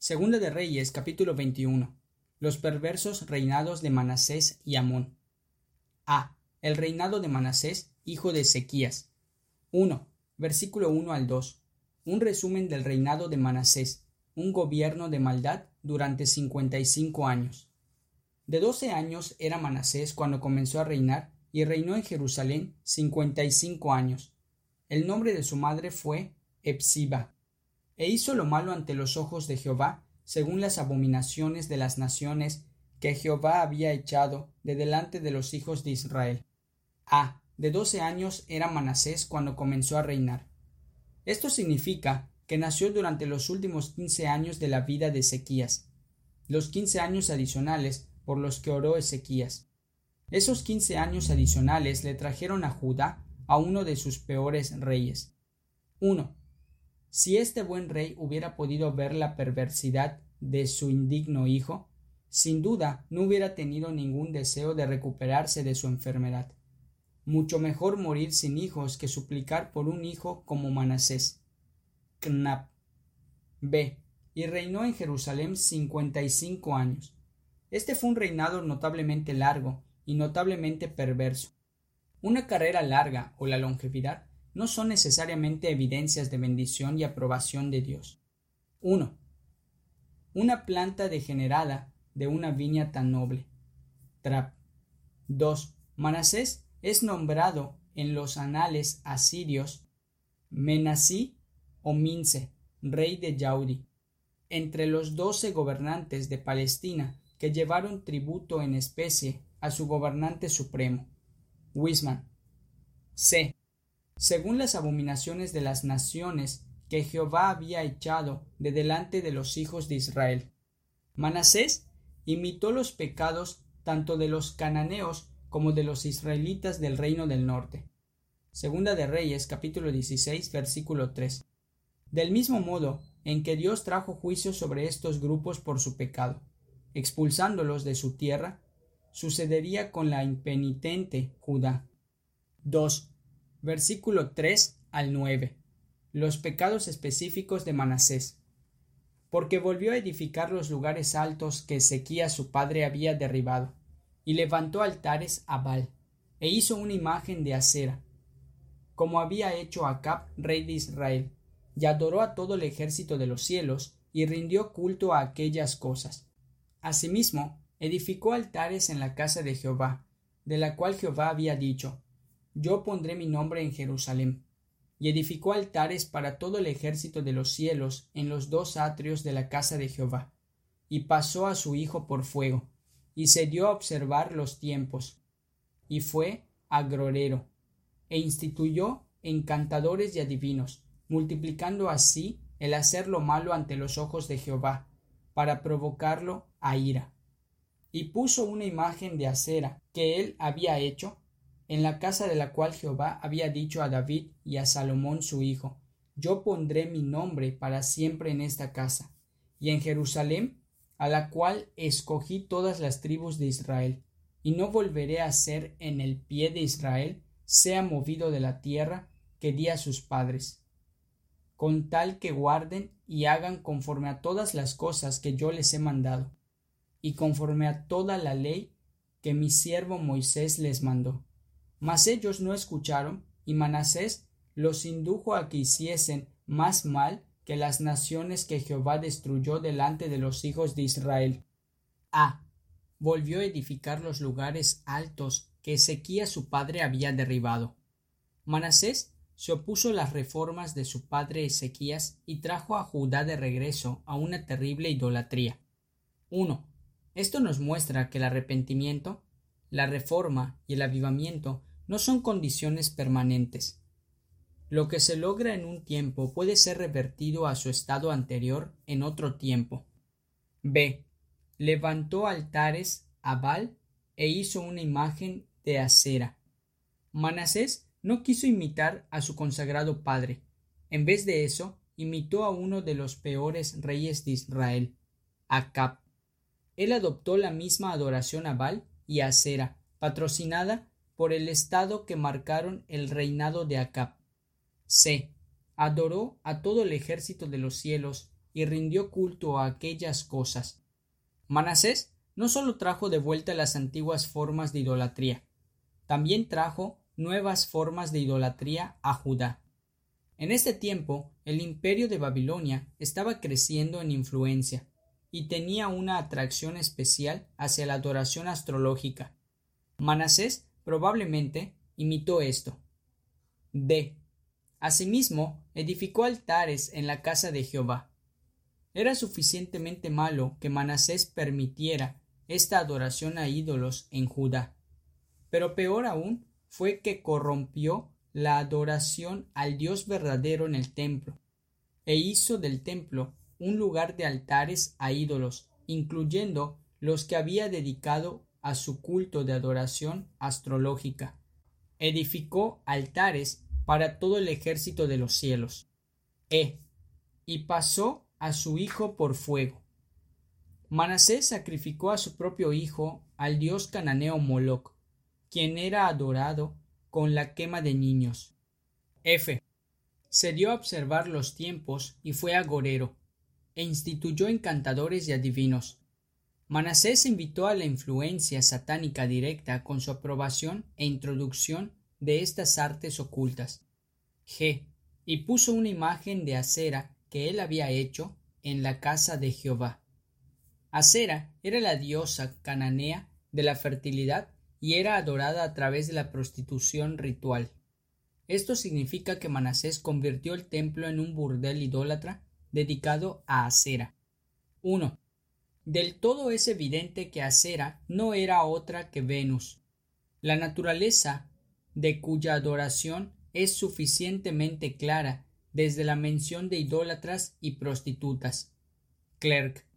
Segunda de Reyes, capítulo 21. Los perversos reinados de Manasés y Amón. A. El reinado de Manasés, hijo de Ezequías. 1. Versículo 1 al 2. Un resumen del reinado de Manasés, un gobierno de maldad durante 55 años. De 12 años era Manasés cuando comenzó a reinar y reinó en Jerusalén 55 años. El nombre de su madre fue Hepsiba. E hizo lo malo ante los ojos de Jehová, según las abominaciones de las naciones que Jehová había echado de delante de los hijos de Israel. A. De 12 años era Manasés cuando comenzó a reinar. Esto significa que nació durante los últimos 15 años de la vida de Ezequías, los 15 años adicionales por los que oró Ezequías. Esos 15 años adicionales le trajeron a Judá a uno de sus peores reyes. 1. Si este buen rey hubiera podido ver la perversidad de su indigno hijo, sin duda no hubiera tenido ningún deseo de recuperarse de su enfermedad. Mucho mejor morir sin hijos que suplicar por un hijo como Manasés. Knap. B. Y reinó en Jerusalén 55 años. Este fue un reinado notablemente largo y notablemente perverso. Una carrera larga o la longevidad no son necesariamente evidencias de bendición y aprobación de Dios. 1. Una planta degenerada de una viña tan noble. Trap. 2. Manasés es nombrado en los anales asirios Menasí o Mince, rey de Yaudi, entre los 12 gobernantes de Palestina que llevaron tributo en especie a su gobernante supremo. Wisman. C. Según las abominaciones de las naciones que Jehová había echado de delante de los hijos de Israel. Manasés imitó los pecados tanto de los cananeos como de los israelitas del reino del norte. Segunda de Reyes, capítulo 16, versículo 3. Del mismo modo en que Dios trajo juicio sobre estos grupos por su pecado, expulsándolos de su tierra, sucedería con la impenitente Judá. 2. Versículo 3 al 9. Los pecados específicos de Manasés. Porque volvió a edificar los lugares altos que Ezequías su padre había derribado, y levantó altares a Baal, e hizo una imagen de acera, como había hecho Acab, rey de Israel, y adoró a todo el ejército de los cielos, y rindió culto a aquellas cosas. Asimismo, edificó altares en la casa de Jehová, de la cual Jehová había dicho: Yo pondré mi nombre en Jerusalén. Y edificó altares para todo el ejército de los cielos en los 2 atrios de la casa de Jehová. Y pasó a su hijo por fuego, y se dio a observar los tiempos, y fue agrorero, e instituyó encantadores y adivinos, multiplicando así el hacer lo malo ante los ojos de Jehová, para provocarlo a ira. Y puso una imagen de acera que él había hecho en la casa de la cual Jehová había dicho a David y a Salomón su hijo: Yo pondré mi nombre para siempre en esta casa, y en Jerusalén, a la cual escogí todas las tribus de Israel, y no volveré a hacer en el pie de Israel sea movido de la tierra que di a sus padres, con tal que guarden y hagan conforme a todas las cosas que yo les he mandado, y conforme a toda la ley que mi siervo Moisés les mandó. Mas ellos no escucharon, y Manasés los indujo a que hiciesen más mal que las naciones que Jehová destruyó delante de los hijos de Israel. A. Volvió a edificar los lugares altos que Ezequías su padre había derribado. Manasés se opuso a las reformas de su padre Ezequías y trajo a Judá de regreso a una terrible idolatría. 1. Esto nos muestra que el arrepentimiento, la reforma y el avivamiento no son condiciones permanentes. Lo que se logra en un tiempo puede ser revertido a su estado anterior en otro tiempo. B. Levantó altares a Baal e hizo una imagen de acera. Manasés no quiso imitar a su consagrado padre. En vez de eso, imitó a uno de los peores reyes de Israel, Acab. Él adoptó la misma adoración a Baal y a Acera, patrocinada por el estado que marcaron el reinado de Acab. C. Adoró a todo el ejército de los cielos y rindió culto a aquellas cosas. Manasés no solo trajo de vuelta las antiguas formas de idolatría, también trajo nuevas formas de idolatría a Judá. En este tiempo, el imperio de Babilonia estaba creciendo en influencia y tenía una atracción especial hacia la adoración astrológica. Manasés probablemente imitó esto. D. Asimismo, edificó altares en la casa de Jehová. Era suficientemente malo que Manasés permitiera esta adoración a ídolos en Judá. Pero peor aún fue que corrompió la adoración al Dios verdadero en el templo, e hizo del templo un lugar de altares a ídolos, incluyendo los que había dedicado a su culto de adoración astrológica. Edificó altares para todo el ejército de los cielos. Y pasó a su hijo por fuego. Manasés sacrificó a su propio hijo al dios cananeo Moloc, quien era adorado con la quema de niños. Se dio a observar los tiempos y fue agorero, e instituyó encantadores y adivinos. Manasés invitó a la influencia satánica directa con su aprobación e introducción de estas artes ocultas. Y puso una imagen de Acera que él había hecho en la casa de Jehová. Acera era la diosa cananea de la fertilidad y era adorada a través de la prostitución ritual. Esto significa que Manasés convirtió el templo en un burdel idólatra dedicado a Acera. 1. Del todo es evidente que Acera no era otra que Venus, la naturaleza de cuya adoración es suficientemente clara desde la mención de idólatras y prostitutas. Clerk.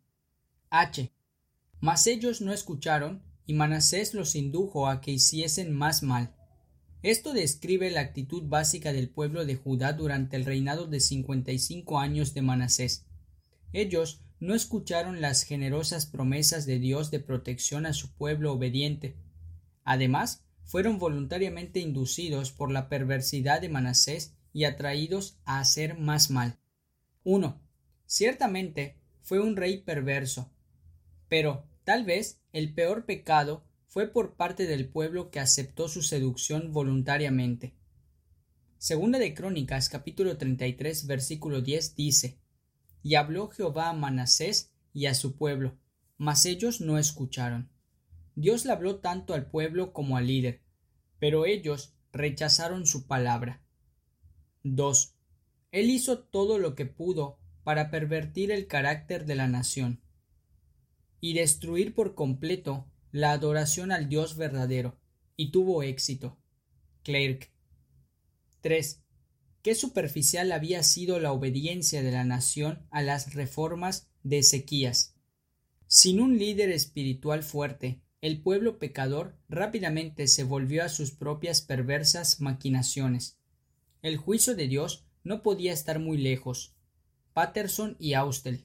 Mas ellos no escucharon, y Manasés los indujo a que hiciesen más mal. Esto describe la actitud básica del pueblo de Judá durante el reinado de 55 años de Manasés. Ellos no escucharon las generosas promesas de Dios de protección a su pueblo obediente. Además, fueron voluntariamente inducidos por la perversidad de Manasés y atraídos a hacer más mal. 1. Ciertamente fue un rey perverso, pero tal vez el peor pecado fue por parte del pueblo que aceptó su seducción voluntariamente. Segunda de Crónicas, capítulo 33, versículo 10 dice: Y habló Jehová a Manasés y a su pueblo, mas ellos no escucharon. Dios le habló tanto al pueblo como al líder, pero ellos rechazaron su palabra. 2. Él hizo todo lo que pudo para pervertir el carácter de la nación y destruir por completo la adoración al Dios verdadero, y tuvo éxito. Clerk. 3. Qué superficial había sido la obediencia de la nación a las reformas de Ezequías. Sin un líder espiritual fuerte, el pueblo pecador rápidamente se volvió a sus propias perversas maquinaciones. El juicio de Dios no podía estar muy lejos. Patterson y Austell.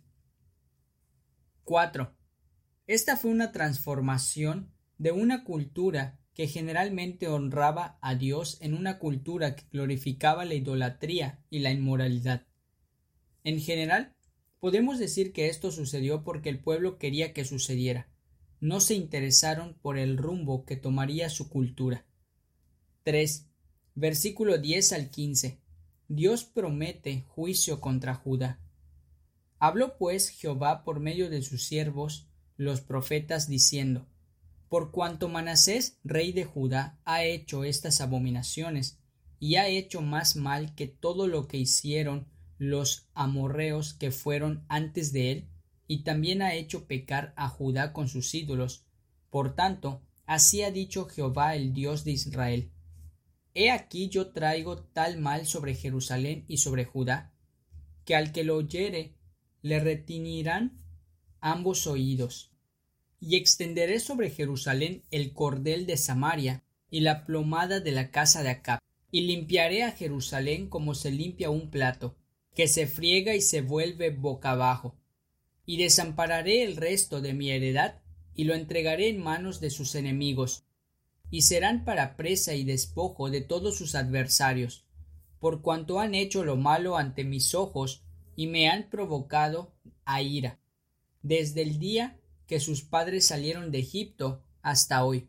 4. Esta fue una transformación de una cultura que generalmente honraba a Dios en una cultura que glorificaba la idolatría y la inmoralidad. En general, podemos decir que esto sucedió porque el pueblo quería que sucediera. No se interesaron por el rumbo que tomaría su cultura. 3. Versículo 10 al 15. Dios promete juicio contra Judá. Habló pues Jehová por medio de sus siervos, los profetas, diciendo: Por cuanto Manasés, rey de Judá, ha hecho estas abominaciones, y ha hecho más mal que todo lo que hicieron los amorreos que fueron antes de él, y también ha hecho pecar a Judá con sus ídolos. Por tanto, así ha dicho Jehová, el Dios de Israel: He aquí yo traigo tal mal sobre Jerusalén y sobre Judá, que al que lo oyere le retiñirán ambos oídos. Y extenderé sobre Jerusalén el cordel de Samaria y la plomada de la casa de Acab, y limpiaré a Jerusalén como se limpia un plato, que se friega y se vuelve boca abajo. Y desampararé el resto de mi heredad, y lo entregaré en manos de sus enemigos, y serán para presa y despojo de todos sus adversarios, por cuanto han hecho lo malo ante mis ojos, y me han provocado a ira, desde el día que sus padres salieron de Egipto hasta hoy.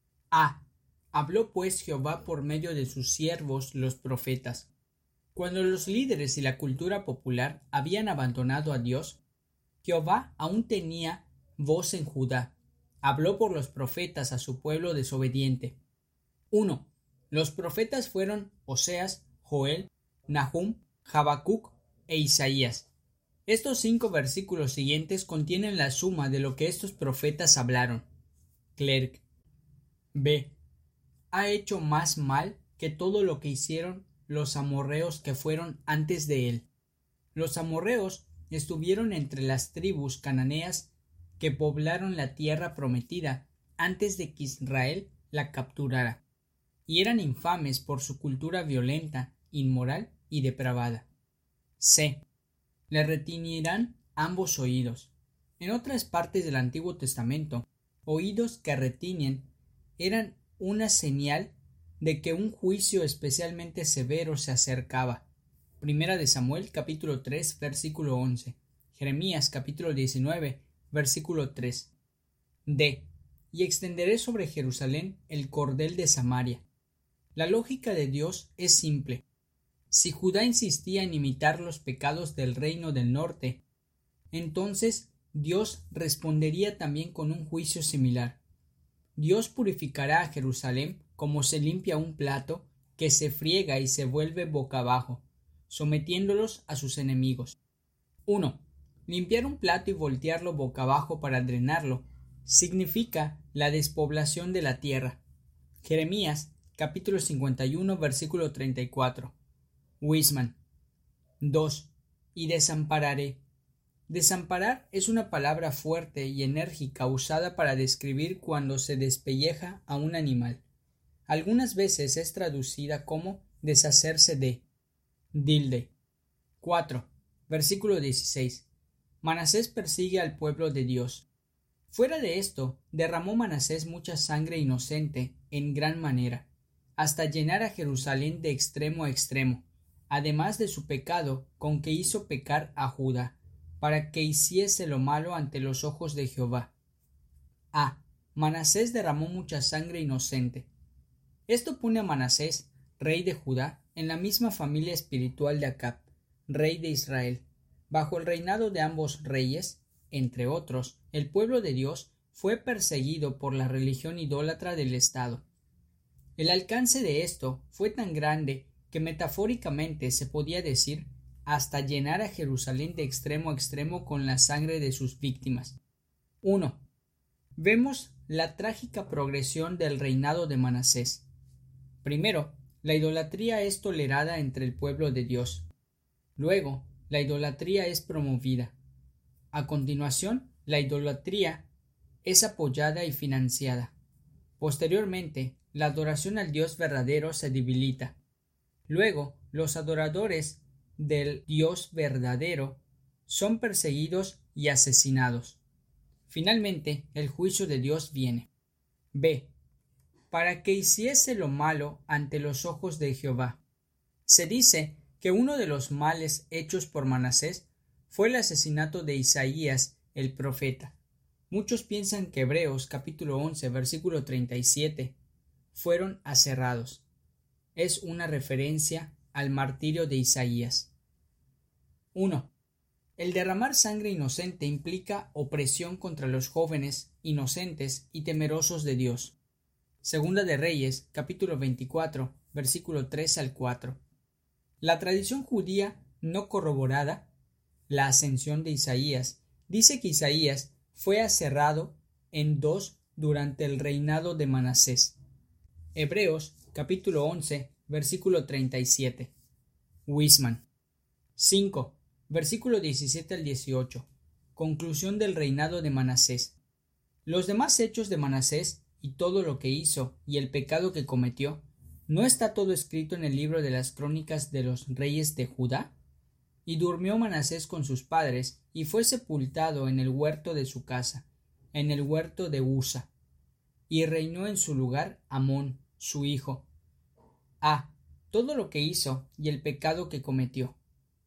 Habló pues Jehová por medio de sus siervos los profetas. Cuando los líderes y la cultura popular habían abandonado a Dios, Jehová aún tenía voz en Judá. Habló por los profetas a su pueblo desobediente. 1. Los profetas fueron Oseas, Joel, Nahum, Habacuc e Isaías. Estos 5 versículos siguientes contienen la suma de lo que estos profetas hablaron. Clerk. B. Ha hecho más mal que todo lo que hicieron los amorreos que fueron antes de él. Los amorreos estuvieron entre las tribus cananeas que poblaron la tierra prometida antes de que Israel la capturara, y eran infames por su cultura violenta, inmoral y depravada. C. Le retiñirán ambos oídos. En otras partes del Antiguo Testamento, oídos que retiñen eran una señal de que un juicio especialmente severo se acercaba. Primera de Samuel, capítulo 3, versículo 11. Jeremías, capítulo 19, versículo 3. D. Y extenderé sobre Jerusalén el cordel de Samaria. La lógica de Dios es simple. Si Judá insistía en imitar los pecados del reino del norte, entonces Dios respondería también con un juicio similar. Dios purificará a Jerusalén como se limpia un plato que se friega y se vuelve boca abajo, sometiéndolos a sus enemigos. 1. Limpiar un plato y voltearlo boca abajo para drenarlo significa la despoblación de la tierra. Jeremías, capítulo 51, versículo 34. Wiseman. 2. Y desampararé. Desamparar es una palabra fuerte y enérgica usada para describir cuando se despelleja a un animal. Algunas veces es traducida como deshacerse de. Dilde. 4. Versículo 16. Manasés persigue al pueblo de Dios. Fuera de esto, derramó Manasés mucha sangre inocente en gran manera, hasta llenar a Jerusalén de extremo a extremo, además de su pecado con que hizo pecar a Judá, para que hiciese lo malo ante los ojos de Jehová. Manasés derramó mucha sangre inocente. Esto pone a Manasés, rey de Judá, en la misma familia espiritual de Acab, rey de Israel. Bajo el reinado de ambos reyes, entre otros, el pueblo de Dios fue perseguido por la religión idólatra del Estado. El alcance de esto fue tan grande que metafóricamente se podía decir hasta llenar a Jerusalén de extremo a extremo con la sangre de sus víctimas. 1. Vemos la trágica progresión del reinado de Manasés. Primero, la idolatría es tolerada entre el pueblo de Dios. Luego, la idolatría es promovida. A continuación, la idolatría es apoyada y financiada. Posteriormente, la adoración al Dios verdadero se debilita. Luego, los adoradores del Dios verdadero son perseguidos y asesinados. Finalmente, el juicio de Dios viene. B. Para que hiciese lo malo ante los ojos de Jehová. Se dice que uno de los males hechos por Manasés fue el asesinato de Isaías el profeta. Muchos piensan que Hebreos capítulo 11 versículo 37 fueron aserrados. Es una referencia al martirio de Isaías. 1. El derramar sangre inocente implica opresión contra los jóvenes inocentes y temerosos de Dios. Segunda de Reyes, capítulo 24, versículo 3 al 4. La tradición judía no corroborada, la ascensión de Isaías, dice que Isaías fue aserrado en 2 durante el reinado de Manasés. Hebreos, capítulo 11, versículo 37. Wiseman. 5. Versículo 17 al 18. Conclusión del reinado de Manasés. Los demás hechos de Manasés y todo lo que hizo y el pecado que cometió, ¿no está todo escrito en el libro de las crónicas de los reyes de Judá? Y durmió Manasés con sus padres, y fue sepultado en el huerto de su casa, en el huerto de Usa. Y reinó en su lugar Amón, su hijo. Todo lo que hizo y el pecado que cometió.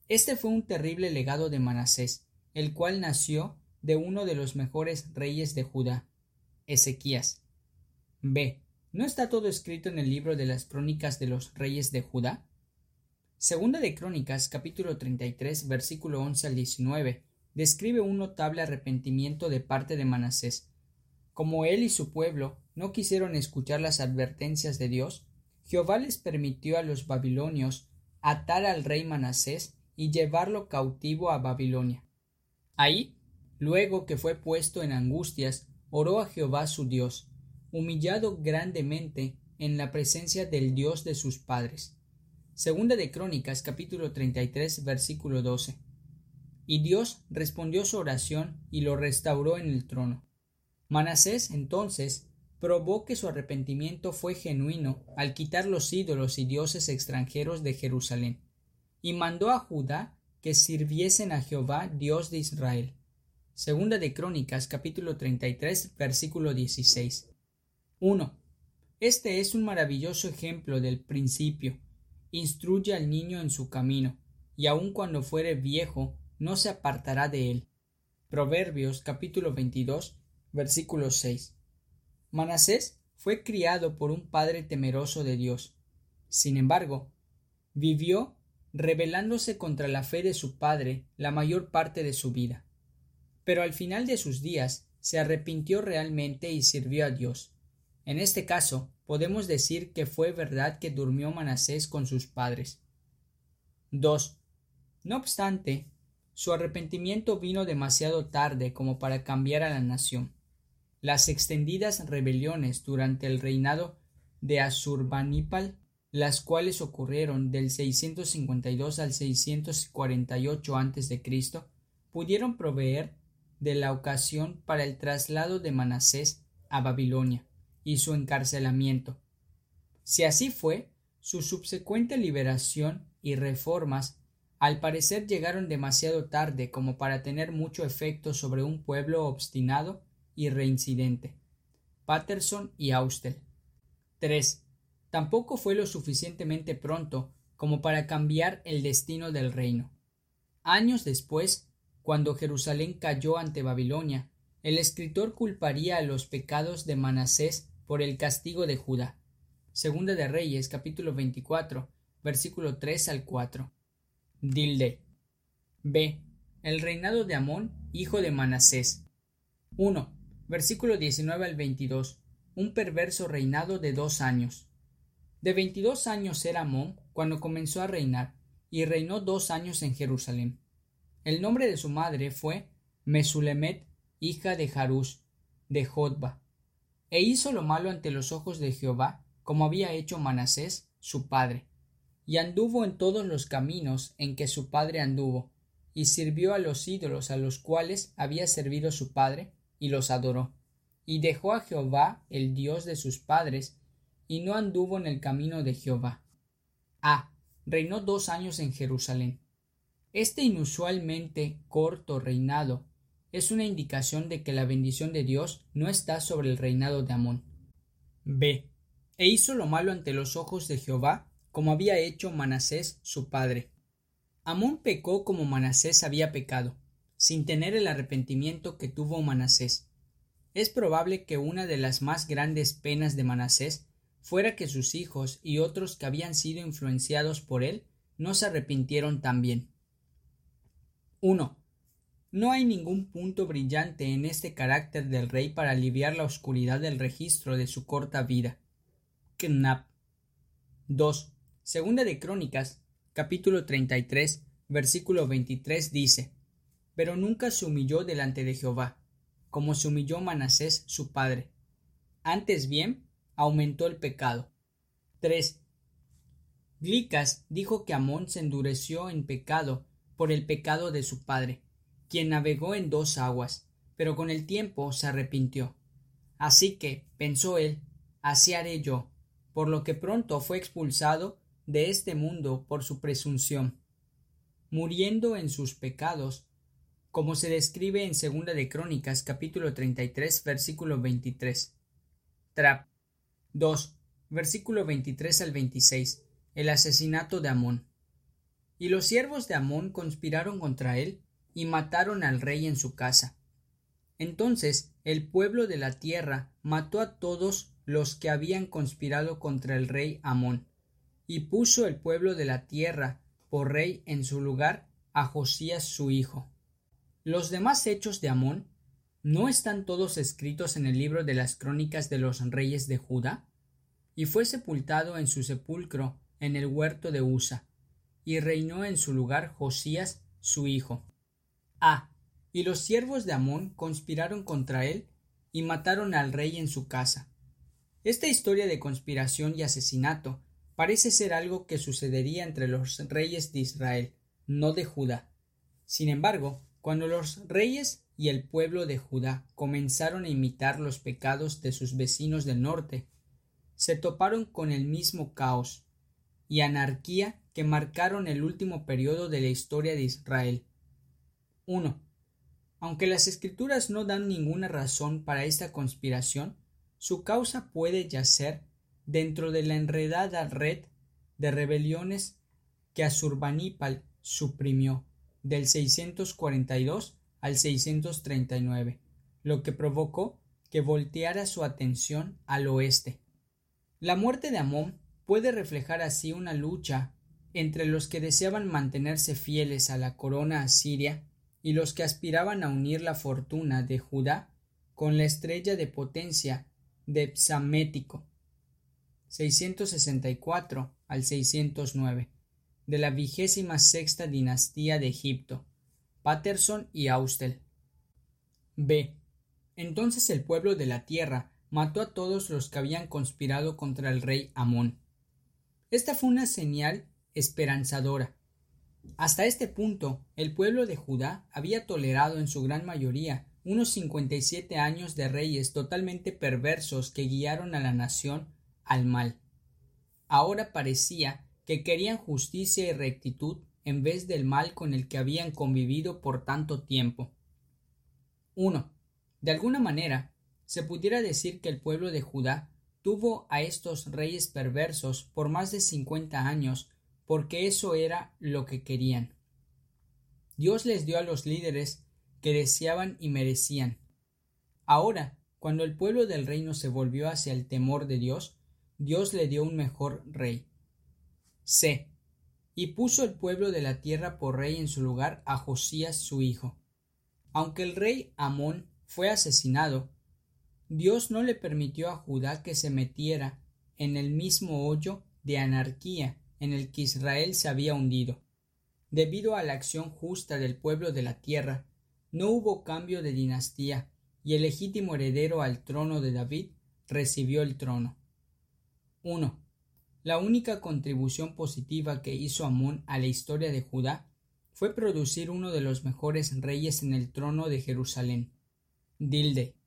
Este fue un terrible legado de Manasés, el cual nació de uno de los mejores reyes de Judá, Ezequías. B. ¿No está todo escrito en el libro de las crónicas de los reyes de Judá? Segunda de Crónicas, capítulo 33, versículo 11 al 19, describe un notable arrepentimiento de parte de Manasés. Como él y su pueblo no quisieron escuchar las advertencias de Dios, Jehová les permitió a los babilonios atar al rey Manasés y llevarlo cautivo a Babilonia. Ahí, luego que fue puesto en angustias, oró a Jehová su Dios, humillado grandemente en la presencia del Dios de sus padres. Segunda de Crónicas, capítulo 33, versículo 12. Y Dios respondió su oración y lo restauró en el trono. Manasés, entonces, probó que su arrepentimiento fue genuino al quitar los ídolos y dioses extranjeros de Jerusalén, y mandó a Judá que sirviesen a Jehová, Dios de Israel. Segunda de Crónicas, capítulo 33, versículo 16. 1. Este es un maravilloso ejemplo del principio. Instruye al niño en su camino, y aun cuando fuere viejo, no se apartará de él. Proverbios, capítulo 22, versículo 6. Manasés fue criado por un padre temeroso de Dios. Sin embargo, vivió rebelándose contra la fe de su padre la mayor parte de su vida. Pero al final de sus días se arrepintió realmente y sirvió a Dios. En este caso, podemos decir que fue verdad que durmió Manasés con sus padres. 2. No obstante, su arrepentimiento vino demasiado tarde como para cambiar a la nación. Las extendidas rebeliones durante el reinado de Asurbanipal, las cuales ocurrieron del 652 al 648 a.C., pudieron proveer de la ocasión para el traslado de Manasés a Babilonia y su encarcelamiento. Si así fue, su subsecuente liberación y reformas al parecer llegaron demasiado tarde como para tener mucho efecto sobre un pueblo obstinado y reincidente. Patterson y Austell. 3. Tampoco fue lo suficientemente pronto como para cambiar el destino del reino. Años después, cuando Jerusalén cayó ante Babilonia, el escritor culparía a los pecados de Manasés por el castigo de Judá. Segunda de Reyes, capítulo 24, versículo 3 al 4. Dilde. B. El reinado de Amón, hijo de Manasés. 1. Versículo 19 al 22. Un perverso reinado de 2 años. De 22 años era Amón cuando comenzó a reinar, y reinó 2 años en Jerusalén. El nombre de su madre fue Mesulemet, hija de Jarús, de Jotba, e hizo lo malo ante los ojos de Jehová, como había hecho Manasés, su padre, y anduvo en todos los caminos en que su padre anduvo, y sirvió a los ídolos a los cuales había servido su padre, y los adoró, y dejó a Jehová, el Dios de sus padres, y no anduvo en el camino de Jehová. A. Reinó 2 años en Jerusalén. Este inusualmente corto reinado es una indicación de que la bendición de Dios no está sobre el reinado de Amón. B. E hizo lo malo ante los ojos de Jehová, como había hecho Manasés su padre. Amón pecó como Manasés había pecado, sin tener el arrepentimiento que tuvo Manasés. Es probable que una de las más grandes penas de Manasés fuera que sus hijos y otros que habían sido influenciados por él no se arrepintieron también. 1. No hay ningún punto brillante en este carácter del rey para aliviar la oscuridad del registro de su corta vida. Knapp. 2. Segunda de Crónicas, capítulo 33, versículo 23 dice: Pero nunca se humilló delante de Jehová, como se humilló Manasés su padre. Antes bien, aumentó el pecado. 3. Glicas dijo que Amón se endureció en pecado por el pecado de su padre, quien navegó en 2 aguas, pero con el tiempo se arrepintió. Así que, pensó él, así haré yo, por lo que pronto fue expulsado de este mundo por su presunción, muriendo en sus pecados, como se describe en Segunda de Crónicas, capítulo 33, versículo 23. Trapp. 2. Versículo 23 al 26. El asesinato de Amón. Y los siervos de Amón conspiraron contra él, y mataron al rey en su casa. Entonces el pueblo de la tierra mató a todos los que habían conspirado contra el rey Amón, y puso el pueblo de la tierra por rey en su lugar a Josías su hijo. Los demás hechos de Amón, ¿no están todos escritos en el libro de las crónicas de los reyes de Judá? Y fue sepultado en su sepulcro en el huerto de Usa, y reinó en su lugar Josías su hijo. Y los siervos de Amón conspiraron contra él, y mataron al rey en su casa. Esta historia de conspiración y asesinato parece ser algo que sucedería entre los reyes de Israel, no de Judá. Sin embargo, cuando los reyes y el pueblo de Judá comenzaron a imitar los pecados de sus vecinos del norte, se toparon con el mismo caos y anarquía que marcaron el último periodo de la historia de Israel. 1. Aunque las escrituras no dan ninguna razón para esta conspiración, su causa puede yacer dentro de la enredada red de rebeliones que Asurbanipal suprimió del 642 al 639, lo que provocó que volteara su atención al oeste. La muerte de Amón puede reflejar así una lucha entre los que deseaban mantenerse fieles a la corona asiria y los que aspiraban a unir la fortuna de Judá con la estrella de potencia de Psamético, 664 al 609, de la 26ª dinastía de Egipto, Patterson y Austell. B. Entonces el pueblo de la tierra mató a todos los que habían conspirado contra el rey Amón. Esta fue una señal esperanzadora. Hasta este punto, el pueblo de Judá había tolerado en su gran mayoría unos 57 años de reyes totalmente perversos que guiaron a la nación al mal. Ahora parecía que querían justicia y rectitud en vez del mal con el que habían convivido por tanto tiempo. 1. De alguna manera, se pudiera decir que el pueblo de Judá tuvo a estos reyes perversos por más de 50 años porque eso era lo que querían. Dios les dio a los líderes que deseaban y merecían. Ahora, cuando el pueblo del reino se volvió hacia el temor de Dios, Dios le dio un mejor rey. C. Y puso el pueblo de la tierra por rey en su lugar a Josías su hijo. Aunque el rey Amón fue asesinado, Dios no le permitió a Judá que se metiera en el mismo hoyo de anarquía en el que Israel se había hundido. Debido a la acción justa del pueblo de la tierra, no hubo cambio de dinastía y el legítimo heredero al trono de David recibió el trono. 1. La única contribución positiva que hizo Amón a la historia de Judá fue producir uno de los mejores reyes en el trono de Jerusalén, Dilde.